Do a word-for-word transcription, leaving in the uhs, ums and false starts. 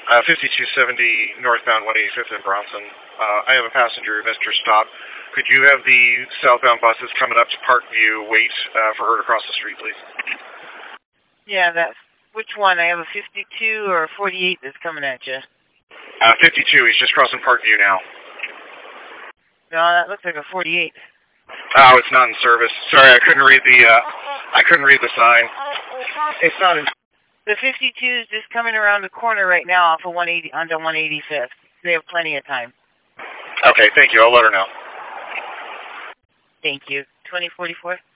Uh, fifty-two seventy northbound one eighty-fifth in Bronson. Uh, I have a passenger, Mister Stop. Could you have the southbound buses coming up to Parkview wait uh, for her to cross the street, please? Yeah, that's... Which one? I have a fifty-two or a forty-eight that's coming at you. Uh, fifty-two. He's just crossing Parkview now. No, that looks like a forty-eight. Oh, it's not in service. Sorry, I couldn't read the, uh, I couldn't read the sign. It's not in... The fifty-two is just coming around the corner right now off of one eighty, onto one eighty-fifth. They have plenty of time. Okay, thank you. I'll let her know. Thank you. twenty forty-four?